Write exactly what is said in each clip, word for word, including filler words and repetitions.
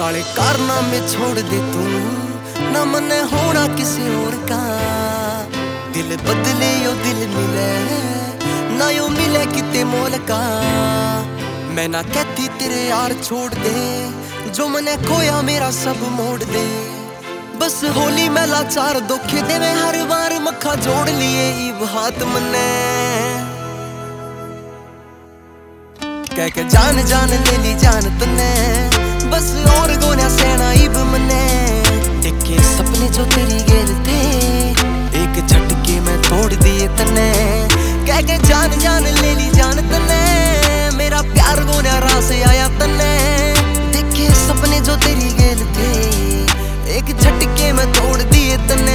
काले कारनामे छोड़ दे तू, ना मने होना किसी और का। दिल बदले यो दिल मिले, ना यो मिले किते मोल का। मैं ना कहती तेरे यार छोड़ दे, जो मने खोया मेरा सब मोड़ दे। बस होली में लाचार धोखे दे, मैं हर बार मक्खा जोड़ लिए इब हाथ मने। कह के जान जान ले ली जान तने, बस और गोना सेना इब मने। देखे सपने जो तेरी गेल थे, एक झटके में तोड़ दिए तने। कह के जान जान ले ली जान तने, मेरा प्यार गोना रास आया तने। देखे सपने जो तेरी गेल थे, एक झटके में तोड़ दिए तने।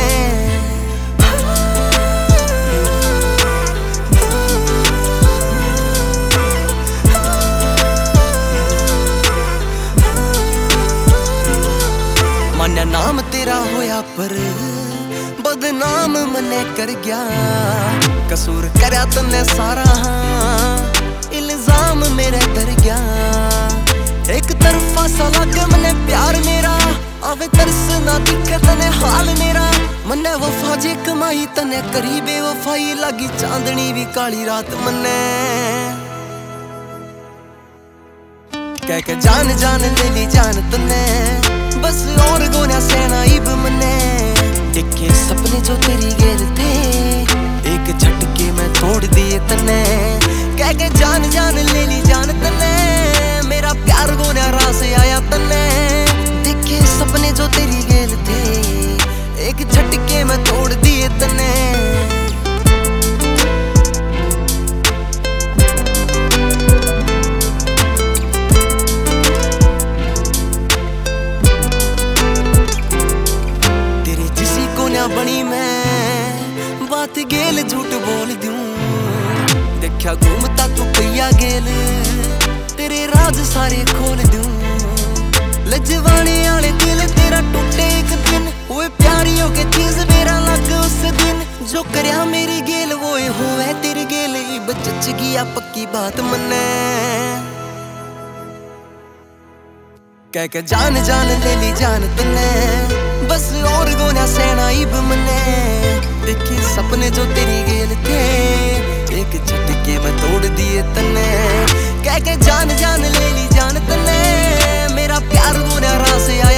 मान्या नाम तेरा होया पर बदनाम मने कर गया। कसूर करया तन्ने सारा, इल्जाम मेरे तर गया। एक तरफा सा लगे मने प्यार मेरा, आवे तरस ना दिखे तने हाल मेरा। मने वफा जे कमाई तने करी बेवफाई, लगी चांदनी भी काली रात मने। कह के जान जान ले ली जान तने, बस और गोना सेना इब मने। देखे सपने जो तेरी गेल थे, एक झटके में तोड़ दिए तने। कह के जान जान ले ली जान तने, मेरा प्यार गोना रास आया तने। देखे सपने जो तेरी गेल थे, एक झटके में तोड़ दिए तने। बनी मैं बात गेल झूठ बोल दूं, देखा घूमता तू कैया गेल, तेरे राज सारे खोल दूं। लजवाने आले दिल तेरा टूटे एक दिन, ओए प्यारियों के चीज मेरा लग उस दिन। जो करया मेरी गेल वो होवे तेरी गेल, बच गया पक्की बात मने। कह के जान जान ले ली जान तने, बस और गोना सेना इब मने। देखे सपने जो तेरी गेल थे, एक झटके में तोड़ दिए तने। कह के जान जान ले ली जान तने, मेरा प्यार गोना रास आया।